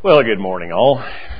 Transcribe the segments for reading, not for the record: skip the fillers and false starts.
Well, good morning, all.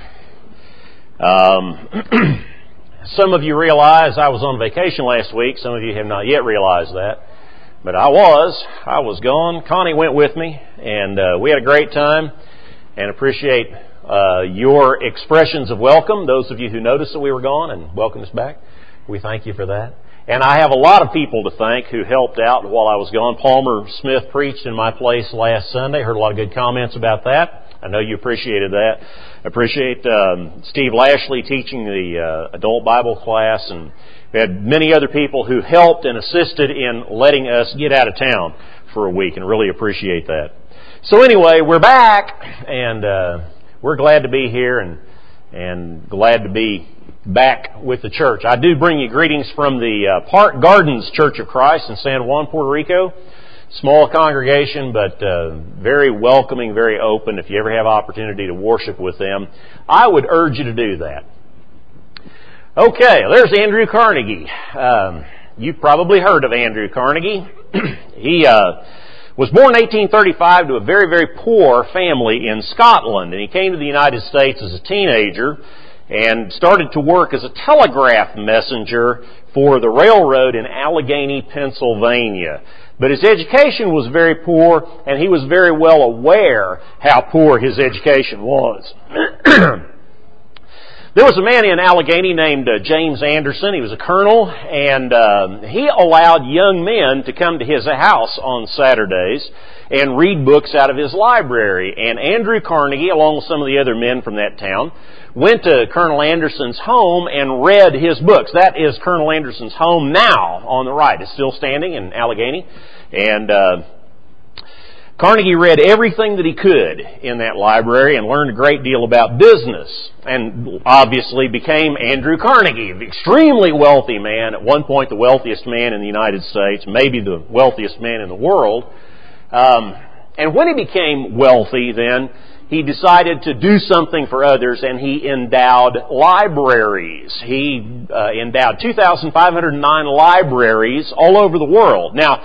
Some of you realize I was on vacation last week. Some of you have not yet realized that. But I was gone. Connie went with me, and we had a great time, and appreciate your expressions of welcome. Those of you who noticed that we were gone and welcomed us back, we thank you for that. And I have a lot of people to thank who helped out while I was gone. Palmer Smith preached in my place last Sunday. Heard a lot of good comments about that. I know you appreciated that. I appreciate Steve Lashley teaching the adult Bible class, and we had many other people who helped and assisted in letting us get out of town for a week, and really appreciate that. So anyway, we're back, and we're glad to be here and glad to be back with the church. I do bring you greetings from the Park Gardens Church of Christ in San Juan, Puerto Rico. Small congregation, but very welcoming, very open. If you ever have opportunity to worship with them, I would urge you to do that. Okay, there's Andrew Carnegie. You've probably heard of Andrew Carnegie. He was born in 1835 to a very, very poor family in Scotland, and he came to the United States as a teenager and started to work as a telegraph messenger for the railroad in Allegheny, Pennsylvania. But his education was very poor, and he was very well aware how poor his education was. There was a man in Allegheny named James Anderson. He was a colonel, and he allowed young men to come to his house on Saturdays and read books out of his library. And Andrew Carnegie, along with some of the other men from that town, went to Colonel Anderson's home and read his books. That is Colonel Anderson's home now on the right. It's still standing in Allegheny. And Carnegie read everything that he could in that library and learned a great deal about business. And obviously became Andrew Carnegie, an extremely wealthy man, at one point the wealthiest man in the United States, maybe the wealthiest man in the world. And when he became wealthy then, he decided to do something for others, and he endowed libraries. He endowed 2,509 libraries all over the world. Now,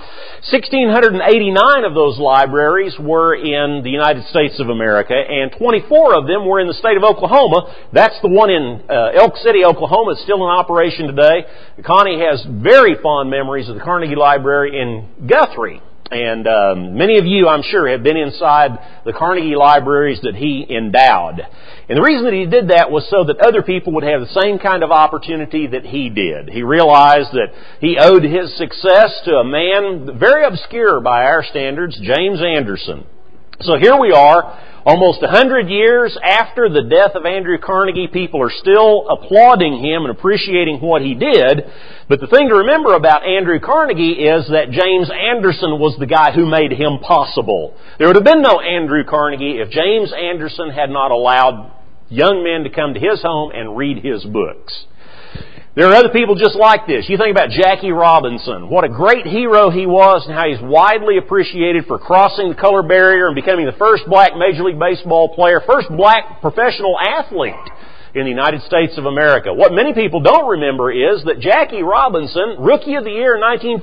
1,689 of those libraries were in the United States of America, and 24 of them were in the state of Oklahoma. That's the one in Elk City, Oklahoma. It's still in operation today. Connie has very fond memories of the Carnegie Library in Guthrie. And many of you, I'm sure, have been inside the Carnegie libraries that he endowed. And the reason that he did that was so that other people would have the same kind of opportunity that he did. He realized that he owed his success to a man very obscure by our standards, James Anderson. So here we are, almost 100 years after the death of Andrew Carnegie. People are still applauding him and appreciating what he did. But the thing to remember about Andrew Carnegie is that James Anderson was the guy who made him possible. There would have been no Andrew Carnegie if James Anderson had not allowed young men to come to his home and read his books. There are other people just like this. You think about Jackie Robinson. What a great hero he was, and how he's widely appreciated for crossing the color barrier and becoming the first black Major League Baseball player, first black professional athlete in the United States of America. What many people don't remember is that Jackie Robinson, Rookie of the Year in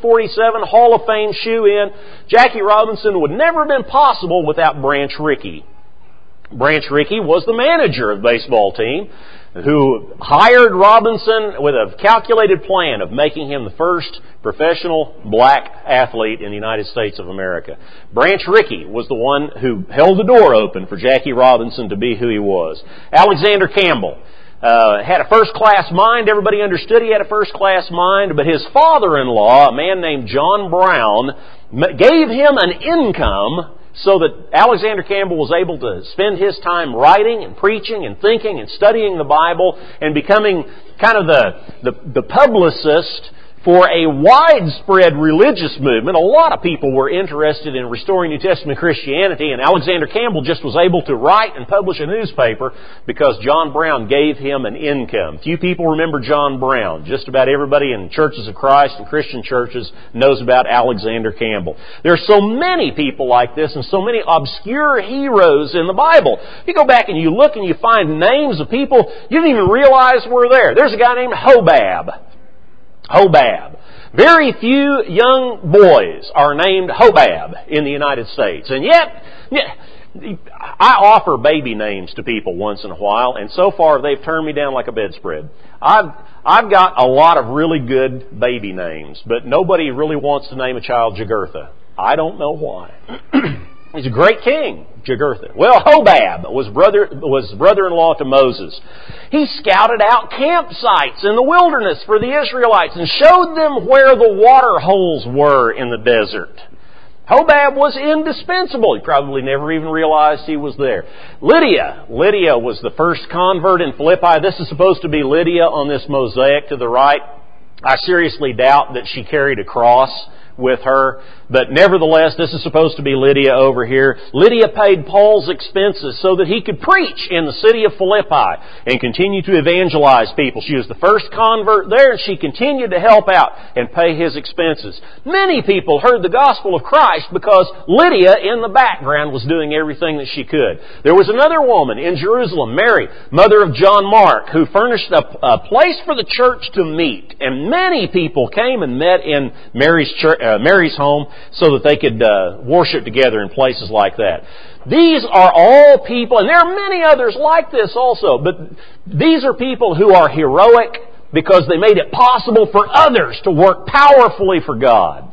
1947, Hall of Fame shoe-in, Jackie Robinson would never have been possible without Branch Rickey. Branch Rickey was the manager of the baseball team, who hired Robinson with a calculated plan of making him the first professional black athlete in the United States of America. Branch Rickey was the one who held the door open for Jackie Robinson to be who he was. Alexander Campbell had a first-class mind. Everybody understood he had a first-class mind, but his father-in-law, a man named John Brown, gave him an income so that Alexander Campbell was able to spend his time writing and preaching and thinking and studying the Bible and becoming kind of the publicist for a widespread religious movement. A lot of people were interested in restoring New Testament Christianity, and Alexander Campbell just was able to write and publish a newspaper because John Brown gave him an income. Few people remember John Brown. Just about everybody in Churches of Christ and Christian churches knows about Alexander Campbell. There are so many people like this and so many obscure heroes in the Bible. You go back and you look and you find names of people you didn't even realize were there. There's a guy named Hobab. Very few young boys are named Hobab in the United States. And yet, I offer baby names to people once in a while, and so far they've turned me down like a bedspread. I've got a lot of really good baby names, but nobody really wants to name a child Jugurtha. I don't know why. He's a great king, Jugurtha. Well, Hobab was brother-in-law to Moses. He scouted out campsites in the wilderness for the Israelites and showed them where the water holes were in the desert. Hobab was indispensable. He probably never even realized he was there. Lydia was the first convert in Philippi. This is supposed to be Lydia on this mosaic to the right. I seriously doubt that she carried a cross with her, but nevertheless, this is supposed to be Lydia over here. Lydia paid Paul's expenses so that he could preach in the city of Philippi and continue to evangelize people. She was the first convert there, and she continued to help out and pay his expenses. Many people heard the gospel of Christ because Lydia in the background was doing everything that she could. There was another woman in Jerusalem, Mary, mother of John Mark, who furnished a place for the church to meet, and many people came and met in Mary's home so that they could worship together in places like that. These are all people, and there are many others like this also, but these are people who are heroic because they made it possible for others to work powerfully for God.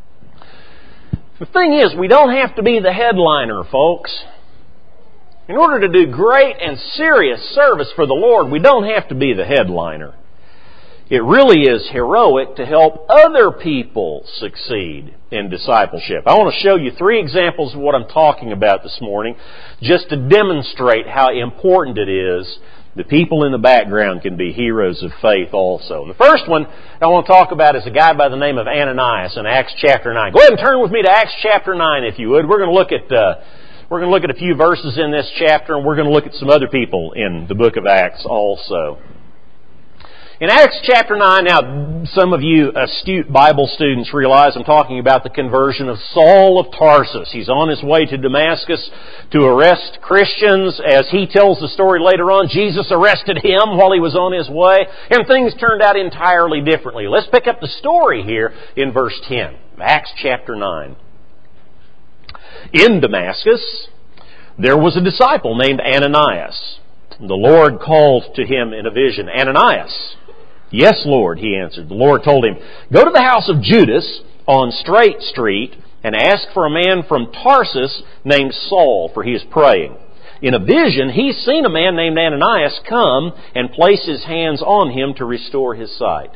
The thing is, we don't have to be the headliner, folks. In order to do great and serious service for the Lord, we don't have to be the headliner. It really is heroic to help other people succeed in discipleship. I want to show you 3 examples of what I'm talking about this morning, just to demonstrate how important it is that people in the background can be heroes of faith also. And the first one I want to talk about is a guy by the name of Ananias in Acts chapter 9. Go ahead and turn with me to Acts chapter 9 if you would. We're going to look at a few verses in this chapter, and we're going to look at some other people in the book of Acts also. In Acts chapter 9, now some of you astute Bible students realize I'm talking about the conversion of Saul of Tarsus. He's on his way to Damascus to arrest Christians. As he tells the story later on, Jesus arrested him while he was on his way, and things turned out entirely differently. Let's pick up the story here in verse 10, Acts chapter 9. In Damascus, there was a disciple named Ananias. The Lord called to him in a vision, "Ananias." "Yes, Lord," he answered. The Lord told him, "Go to the house of Judas on Straight Street and ask for a man from Tarsus named Saul, for he is praying. In a vision, he's seen a man named Ananias come and place his hands on him to restore his sight."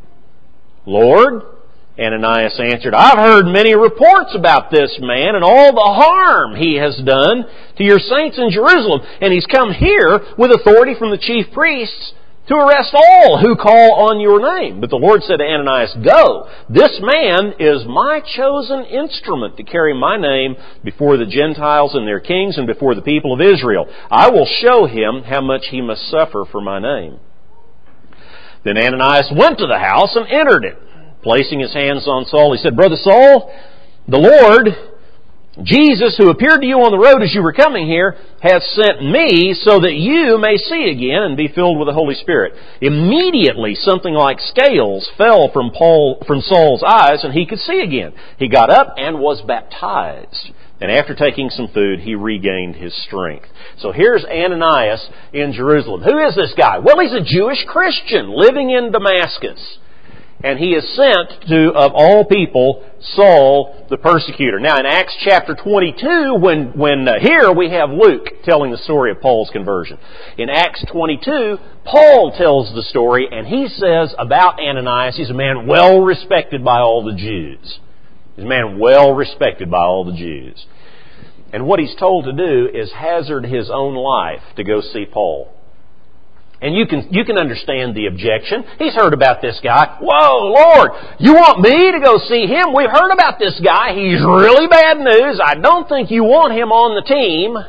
"Lord," Ananias answered, "I've heard many reports about this man and all the harm he has done to your saints in Jerusalem, and he's come here with authority from the chief priests to arrest all who call on your name." But the Lord said to Ananias, "Go, this man is my chosen instrument to carry my name before the Gentiles and their kings and before the people of Israel. I will show him how much he must suffer for my name." Then Ananias went to the house and entered it. Placing his hands on Saul, he said, "Brother Saul, the Lord, Jesus, who appeared to you on the road as you were coming here, has sent me so that you may see again and be filled with the Holy Spirit." Immediately something like scales fell from Saul's eyes, and he could see again. He got up and was baptized. And after taking some food, he regained his strength. So here's Ananias in Jerusalem. Who is this guy? Well, he's a Jewish Christian living in Damascus. And he is sent to, of all people, Saul the persecutor. Now in Acts chapter 22, when here we have Luke telling the story of Paul's conversion. In Acts 22, Paul tells the story, and he says about Ananias, he's a man well respected by all the Jews. He's a man well respected by all the Jews. And what he's told to do is hazard his own life to go see Paul. And you can understand the objection. He's heard about this guy. "Whoa, Lord, you want me to go see him? We've heard about this guy. He's really bad news. I don't think you want him on the team."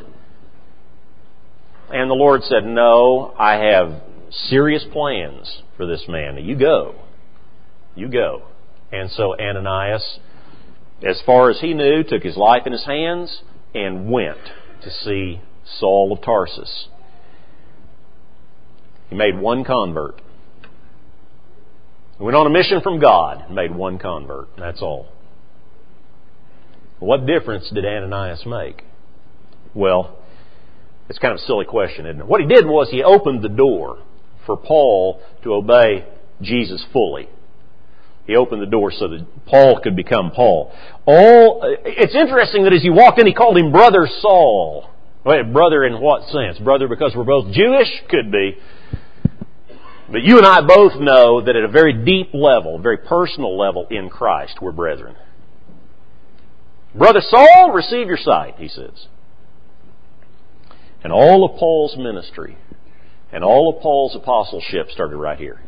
And the Lord said, "No, I have serious plans for this man. You go. You go." And so Ananias, as far as he knew, took his life in his hands and went to see Saul of Tarsus. He made one convert. He went on a mission from God and made one convert. That's all. What difference did Ananias make? Well, it's kind of a silly question, isn't it? What he did was he opened the door for Paul to obey Jesus fully. He opened the door so that Paul could become Paul. It's interesting that as he walked in, he called him Brother Saul. Wait, brother in what sense? Brother because we're both Jewish? Could be. But you and I both know that at a very deep level, very personal level in Christ, we're brethren. Brother Saul, receive your sight, he says. And all of Paul's ministry and all of Paul's apostleship started right here.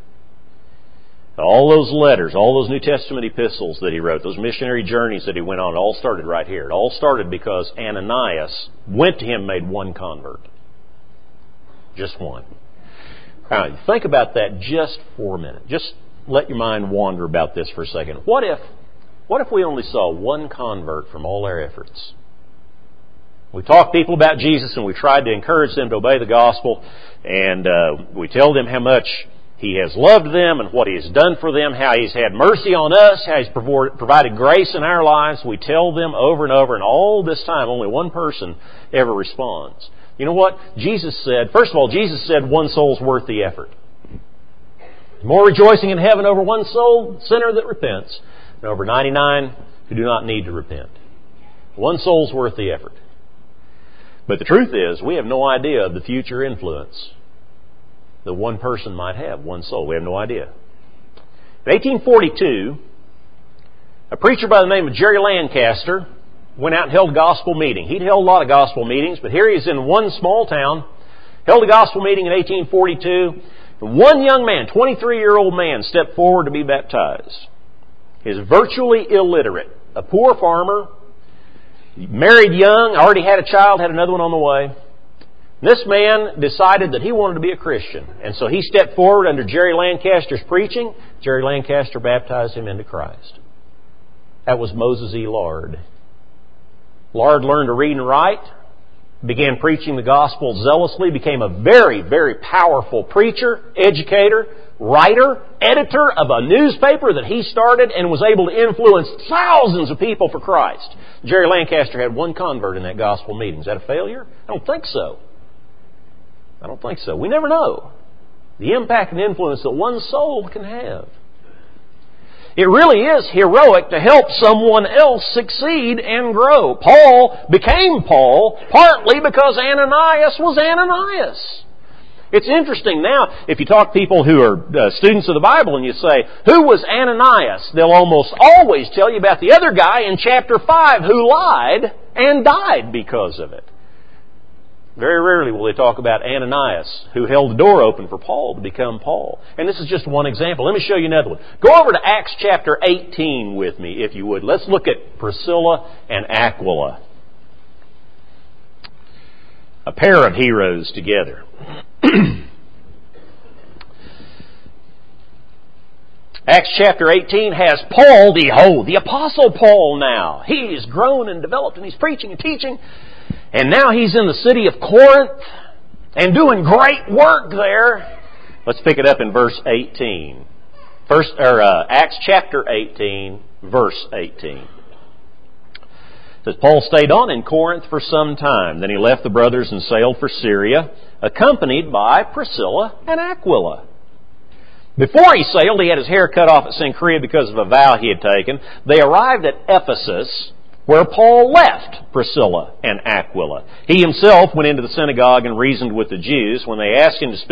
All those letters, all those New Testament epistles that he wrote, those missionary journeys that he went on, it all started right here. It all started because Ananias went to him and made one convert. Just one. Now, think about that just for a minute. Just let your mind wander about this for a second. What if we only saw one convert from all our efforts? We talk to people about Jesus and we tried to encourage them to obey the gospel, and we tell them how much He has loved them and what He has done for them, how He's had mercy on us, how He's provided grace in our lives. We tell them over and over, and all this time only one person ever responds. You know what? Jesus said, first of all, Jesus said one soul's worth the effort. More rejoicing in heaven over one soul, sinner that repents, than over 99 who do not need to repent. One soul's worth the effort. But the truth is, we have no idea of the future influence that one person might have, one soul. We have no idea. In 1842, a preacher by the name of Jerry Lancaster went out and held a gospel meeting. He'd held a lot of gospel meetings, but here he's in one small town, held a gospel meeting in 1842, and one young man, 23-year-old man, stepped forward to be baptized. He was virtually illiterate, a poor farmer, married young, already had a child, had another one on the way. This man decided that he wanted to be a Christian. And so he stepped forward under Jerry Lancaster's preaching. Jerry Lancaster baptized him into Christ. That was Moses E. Lard. Lard learned to read and write, began preaching the gospel zealously, became a very, very powerful preacher, educator, writer, editor of a newspaper that he started, and was able to influence thousands of people for Christ. Jerry Lancaster had one convert in that gospel meeting. Is that a failure? I don't think so. I don't think so. We never know the impact and influence that one soul can have. It really is heroic to help someone else succeed and grow. Paul became Paul partly because Ananias was Ananias. It's interesting now, if you talk to people who are students of the Bible and you say, who was Ananias? They'll almost always tell you about the other guy in chapter 5 who lied and died because of it. Very rarely will they talk about Ananias, who held the door open for Paul to become Paul. And this is just one example. Let me show you another one. Go over to Acts chapter 18 with me, if you would. Let's look at Priscilla and Aquila. A pair of heroes together. Acts chapter 18 has Paul, the Apostle Paul now. He's grown and developed and he's preaching and teaching. And now he's in the city of Corinth and doing great work there. Let's pick it up in verse 18. Acts chapter 18, verse 18. It says, Paul stayed on in Corinth for some time. Then he left the brothers and sailed for Syria, accompanied by Priscilla and Aquila. Before he sailed, he had his hair cut off at Cenchrea because of a vow he had taken. They arrived at Ephesus, where Paul left Priscilla and Aquila. He himself went into the synagogue and reasoned with the Jews. When they asked him to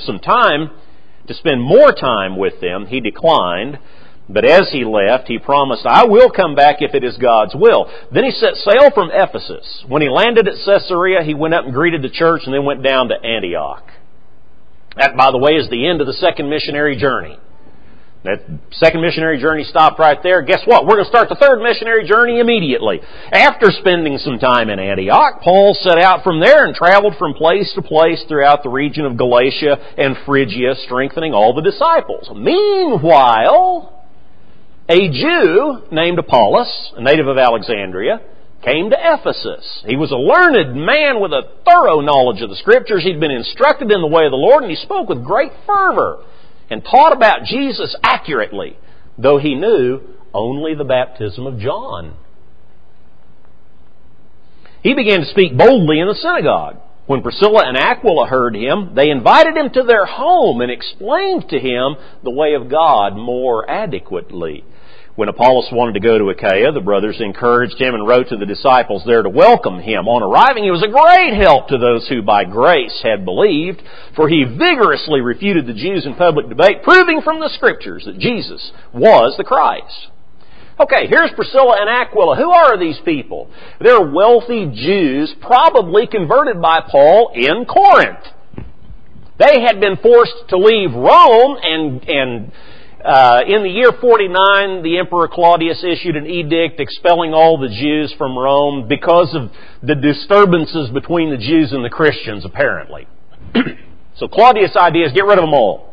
spend more time with them, he declined. But as he left, he promised, I will come back if it is God's will. Then he set sail from Ephesus. When he landed at Caesarea, he went up and greeted the church and then went down to Antioch. That, by the way, is the end of the second missionary journey. That second missionary journey stopped right there. Guess what? We're going to start the third missionary journey immediately. After spending some time in Antioch, Paul set out from there and traveled from place to place throughout the region of Galatia and Phrygia, strengthening all the disciples. Meanwhile, a Jew named Apollos, a native of Alexandria, came to Ephesus. He was a learned man with a thorough knowledge of the Scriptures. He'd been instructed in the way of the Lord, and he spoke with great fervor and taught about Jesus accurately, though he knew only the baptism of John. He began to speak boldly in the synagogue. When Priscilla and Aquila heard him, they invited him to their home and explained to him the way of God more adequately. When Apollos wanted to go to Achaia, the brothers encouraged him and wrote to the disciples there to welcome him. On arriving, he was a great help to those who by grace had believed, for he vigorously refuted the Jews in public debate, proving from the Scriptures that Jesus was the Christ. Okay, here's Priscilla and Aquila. Who are these people? They're wealthy Jews, probably converted by Paul in Corinth. They had been forced to leave Rome, and in the year 49, the Emperor Claudius issued an edict expelling all the Jews from Rome because of the disturbances between the Jews and the Christians, apparently. So Claudius' idea is get rid of them all.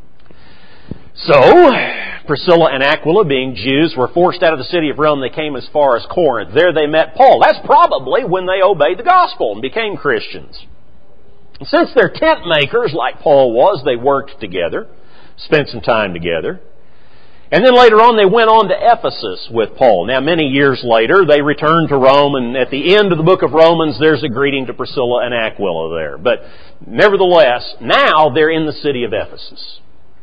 So, Priscilla and Aquila, being Jews, were forced out of the city of Rome. They came as far as Corinth. There they met Paul. That's probably when they obeyed the gospel and became Christians. And since they're tent makers, like Paul was, they worked together, spent some time together. And then later on, they went on to Ephesus with Paul. Now, many years later, they returned to Rome, and at the end of the book of Romans, there's a greeting to Priscilla and Aquila there. But nevertheless, now they're in the city of Ephesus.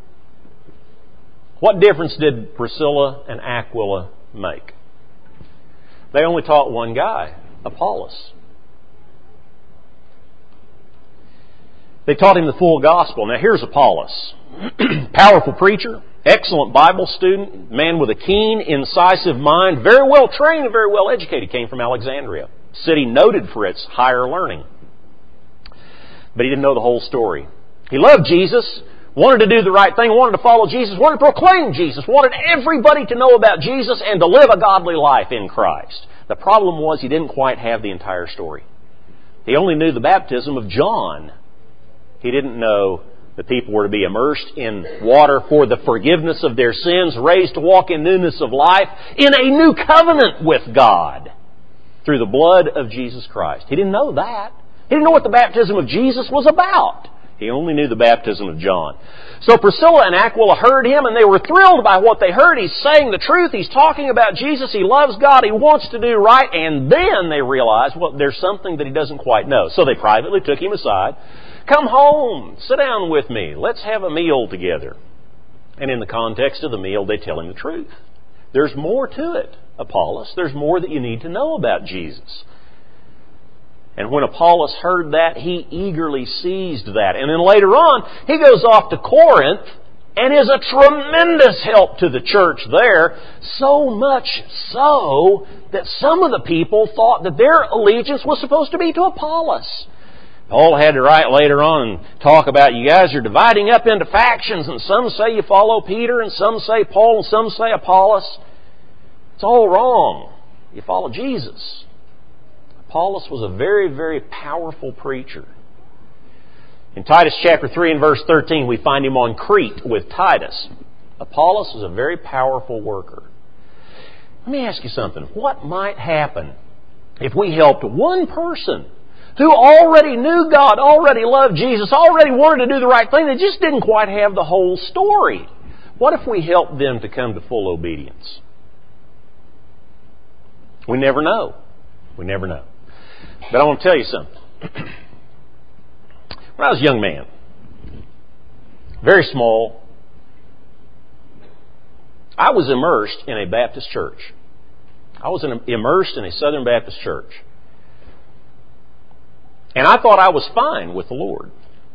What difference did Priscilla and Aquila make? They only taught one guy, Apollos. They taught him the full gospel. Now here's Apollos. Powerful preacher, excellent Bible student, man with a keen, incisive mind, very well trained and very well educated, came from Alexandria, a city noted for its higher learning. But he didn't know the whole story. He loved Jesus, wanted to do the right thing, wanted to follow Jesus, wanted to proclaim Jesus, wanted everybody to know about Jesus and to live a godly life in Christ. The problem was he didn't quite have the entire story. He only knew the baptism of John. He didn't know that people were to be immersed in water for the forgiveness of their sins, raised to walk in newness of life, in a new covenant with God through the blood of Jesus Christ. He didn't know that. He didn't know what the baptism of Jesus was about. He only knew the baptism of John. So Priscilla and Aquila heard him, and they were thrilled by what they heard. He's saying the truth. He's talking about Jesus. He loves God. He wants to do right. And then they realized, well, there's something that he doesn't quite know. So they privately took him aside. Come home. Sit down with me. Let's have a meal together. And in the context of the meal, they tell him the truth. There's more to it, Apollos. There's more that you need to know about Jesus. And when Apollos heard that, he eagerly seized that. And then later on, he goes off to Corinth and is a tremendous help to the church there. So much so that some of the people thought that their allegiance was supposed to be to Apollos. Paul had to write later on and talk about you guys are dividing up into factions, and some say you follow Peter, and some say Paul, and some say Apollos. It's all wrong. You follow Jesus. Apollos was a very, very powerful preacher. In Titus chapter 3 and verse 13, we find him on Crete with Titus. Apollos was a very powerful worker. Let me ask you something. What might happen if we helped one person who already knew God, already loved Jesus, already wanted to do the right thing, they just didn't quite have the whole story? What if we helped them to come to full obedience? We never know. We never know. But I want to tell you something. When I was a young man, very small, I was immersed in a Baptist church. I was immersed in a Southern Baptist church. And I thought I was fine with the Lord.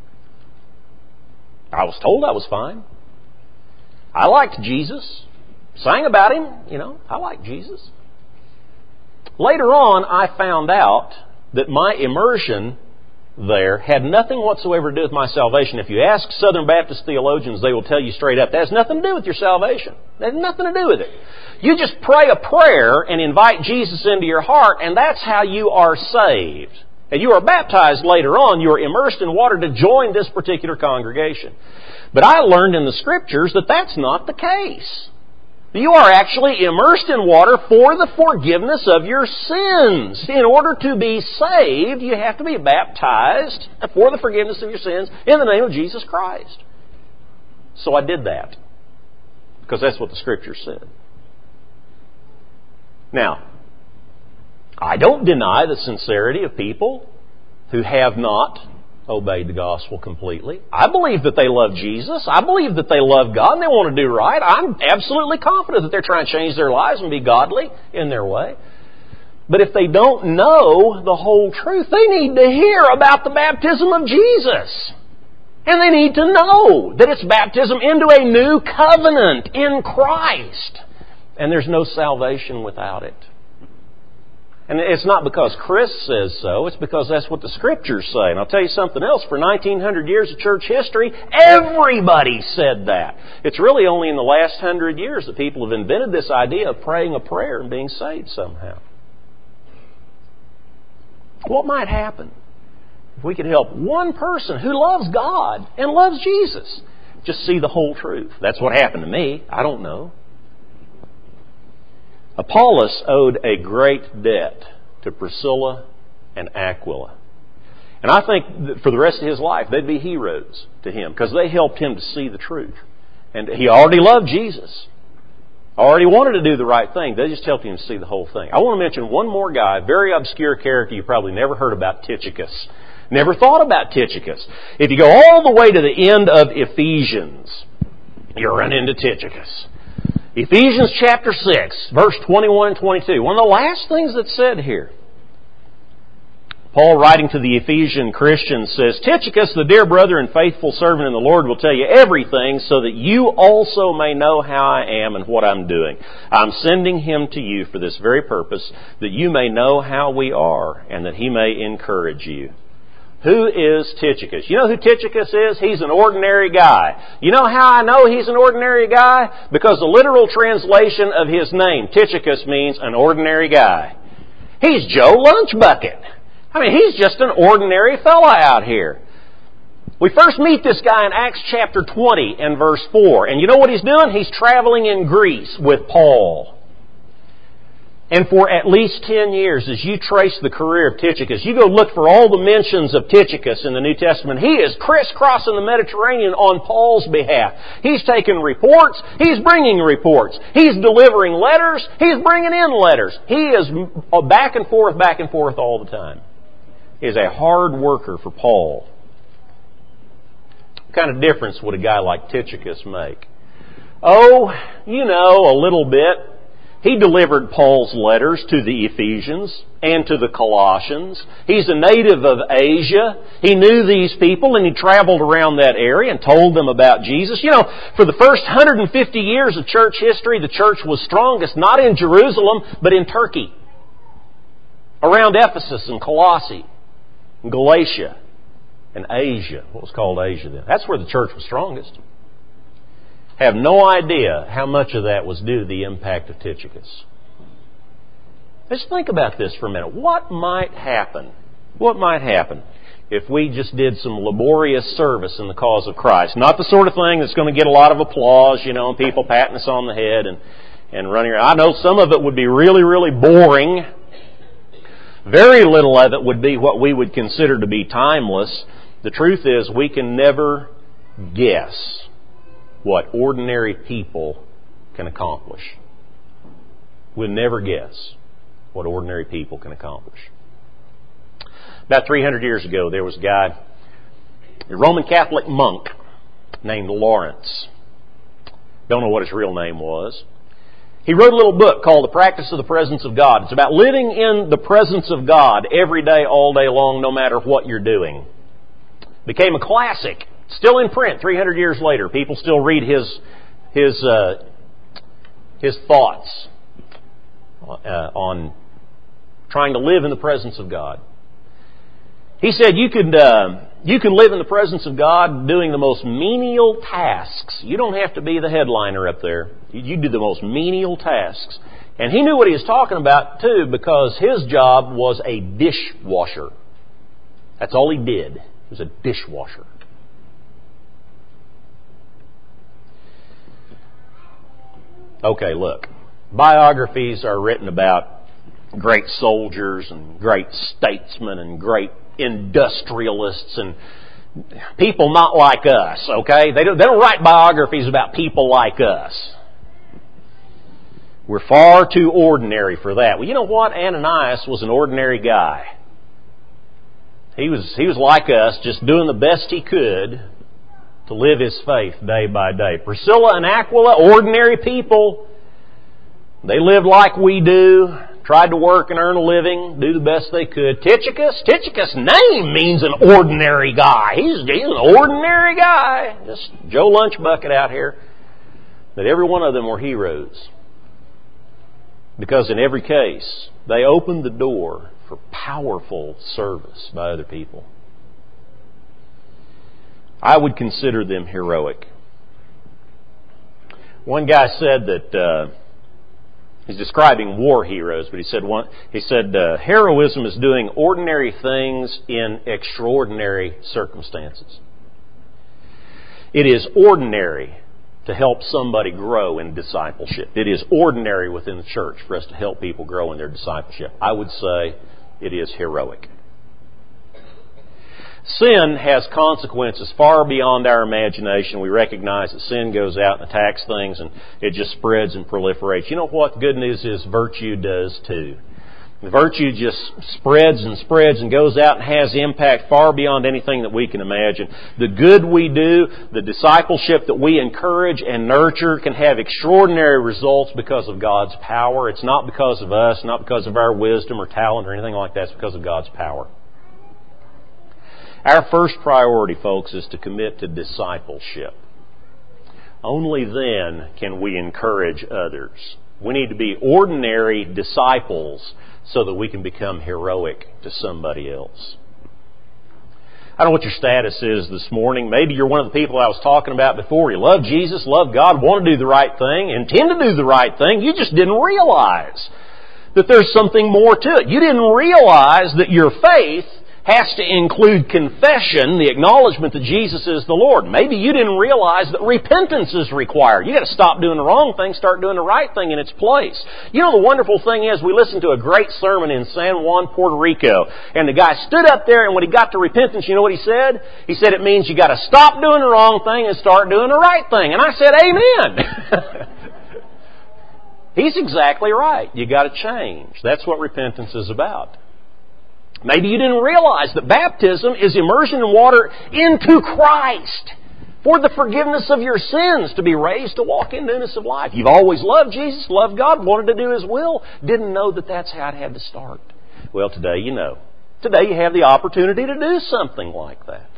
I was told I was fine. I liked Jesus. Sang about Him. I liked Jesus. Later on, I found out that my immersion there had nothing whatsoever to do with my salvation. If you ask Southern Baptist theologians, they will tell you straight up, that has nothing to do with your salvation. That has nothing to do with it. You just pray a prayer and invite Jesus into your heart, and that's how you are saved. And you are baptized later on. You are immersed in water to join this particular congregation. But I learned in the Scriptures that that's not the case. You are actually immersed in water for the forgiveness of your sins. In order to be saved, you have to be baptized for the forgiveness of your sins in the name of Jesus Christ. So I did that, because that's what the Scripture said. Now, I don't deny the sincerity of people who have not obeyed the gospel completely. I believe that they love Jesus. I believe that they love God and they want to do right. I'm absolutely confident that they're trying to change their lives and be godly in their way. But if they don't know the whole truth, they need to hear about the baptism of Jesus. And they need to know that it's baptism into a new covenant in Christ. And there's no salvation without it. And it's not because Chris says so, it's because that's what the Scriptures say. And I'll tell you something else, for 1900 years of church history, everybody said that. It's really only in the last 100 years that people have invented this idea of praying a prayer and being saved somehow. What might happen if we could help one person who loves God and loves Jesus just see the whole truth? That's what happened to me. I don't know. Apollos owed a great debt to Priscilla and Aquila. And I think that for the rest of his life, they'd be heroes to him because they helped him to see the truth. And he already loved Jesus. Already wanted to do the right thing. They just helped him to see the whole thing. I want to mention one more guy, very obscure character you probably never heard about, Tychicus. Never thought about Tychicus. If you go all the way to the end of Ephesians, you'll run into Tychicus. Ephesians chapter 6, verse 21 and 22. One of the last things that's said here. Paul, writing to the Ephesian Christians, says, Tychicus, the dear brother and faithful servant in the Lord, will tell you everything so that you also may know how I am and what I'm doing. I'm sending him to you for this very purpose, that you may know how we are and that he may encourage you. Who is Tychicus? You know who Tychicus is? He's an ordinary guy. You know how I know he's an ordinary guy? Because the literal translation of his name, Tychicus, means an ordinary guy. He's Joe Lunchbucket. I mean, he's just an ordinary fella out here. We first meet this guy in Acts chapter 20 and verse 4. And you know what he's doing? He's traveling in Greece with Paul. And for at least 10 years, as you trace the career of Tychicus, you go look for all the mentions of Tychicus in the New Testament. He is crisscrossing the Mediterranean on Paul's behalf. He's taking reports. He's bringing reports. He's delivering letters. He's bringing in letters. He is back and forth all the time. He is a hard worker for Paul. What kind of difference would a guy like Tychicus make? Oh, you know, a little bit. He delivered Paul's letters to the Ephesians and to the Colossians. He's a native of Asia. He knew these people and he traveled around that area and told them about Jesus. You know, for the first 150 years of church history, the church was strongest not in Jerusalem, but in Turkey. Around Ephesus and Colossae and Galatia and Asia. What was called Asia then. That's where the church was strongest. Have no idea how much of that was due to the impact of Tychicus. Let's think about this for a minute. What might happen? What might happen if we just did some laborious service in the cause of Christ? Not the sort of thing that's going to get a lot of applause, you know, and people patting us on the head and running around. I know some of it would be really, really boring. Very little of it would be what we would consider to be timeless. The truth is, we can never guess what ordinary people can accomplish. We'll never guess what ordinary people can accomplish. About 300 years ago, there was a guy, a Roman Catholic monk named Lawrence. Don't know what his real name was. He wrote a little book called The Practice of the Presence of God. It's about living in the presence of God every day, all day long, no matter what you're doing. Became a classic. Still in print 300 years later. People still read his thoughts on trying to live in the presence of God. He said you can live in the presence of God doing the most menial tasks. You don't have to be the headliner up there. You do the most menial tasks. And he knew what he was talking about too, because his job was a dishwasher. That's all he did. He was a dishwasher. Okay, look. Biographies are written about great soldiers and great statesmen and great industrialists and people not like us, okay? They don't write biographies about people like us. We're far too ordinary for that. Well, you know what? Ananias was an ordinary guy. He was like us, just doing the best he could to live his faith day by day. Priscilla and Aquila, ordinary people. They lived like we do, tried to work and earn a living, do the best they could. Tychicus' name means an ordinary guy. He's an ordinary guy. Just Joe Lunchbucket out here. But every one of them were heroes. Because in every case, they opened the door for powerful service by other people. I would consider them heroic. One guy said that he's describing war heroes, but he said heroism is doing ordinary things in extraordinary circumstances. It is ordinary to help somebody grow in discipleship. It is ordinary within the church for us to help people grow in their discipleship. I would say it is heroic. Sin has consequences far beyond our imagination. We recognize that sin goes out and attacks things and it just spreads and proliferates. You know what? The good news is virtue does too. The virtue just spreads and spreads and goes out and has impact far beyond anything that we can imagine. The good we do, the discipleship that we encourage and nurture can have extraordinary results because of God's power. It's not because of us, not because of our wisdom or talent or anything like that. It's because of God's power. Our first priority, folks, is to commit to discipleship. Only then can we encourage others. We need to be ordinary disciples so that we can become heroic to somebody else. I don't know what your status is this morning. Maybe you're one of the people I was talking about before. You love Jesus, love God, want to do the right thing, intend to do the right thing. You just didn't realize that there's something more to it. You didn't realize that your faith has to include confession, the acknowledgement that Jesus is the Lord. Maybe you didn't realize that repentance is required. You got to stop doing the wrong thing, start doing the right thing in its place. You know, the wonderful thing is we listened to a great sermon in San Juan, Puerto Rico, and the guy stood up there, and when he got to repentance, you know what he said? He said it means you got to stop doing the wrong thing and start doing the right thing. And I said, amen. He's exactly right. You got to change. That's what repentance is about. Maybe you didn't realize that baptism is immersion in water into Christ for the forgiveness of your sins, to be raised to walk in newness of life. You've always loved Jesus, loved God, wanted to do His will, didn't know that that's how it had to start. Well, today you know. Today you have the opportunity to do something like that.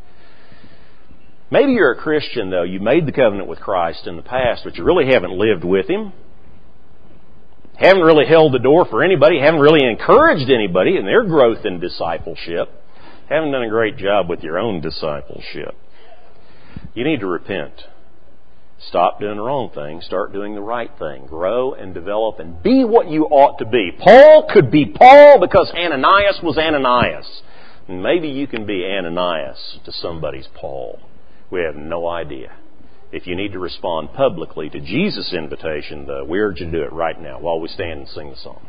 Maybe you're a Christian, though. You made the covenant with Christ in the past, but you really haven't lived with Him. Haven't really held the door for anybody. Haven't really encouraged anybody in their growth in discipleship. Haven't done a great job with your own discipleship. You need to repent. Stop doing the wrong thing. Start doing the right thing. Grow and develop and be what you ought to be. Paul could be Paul because Ananias was Ananias. And maybe you can be Ananias to somebody's Paul. We have no idea. If you need to respond publicly to Jesus' invitation, though, we urge you to do it right now while we stand and sing the song.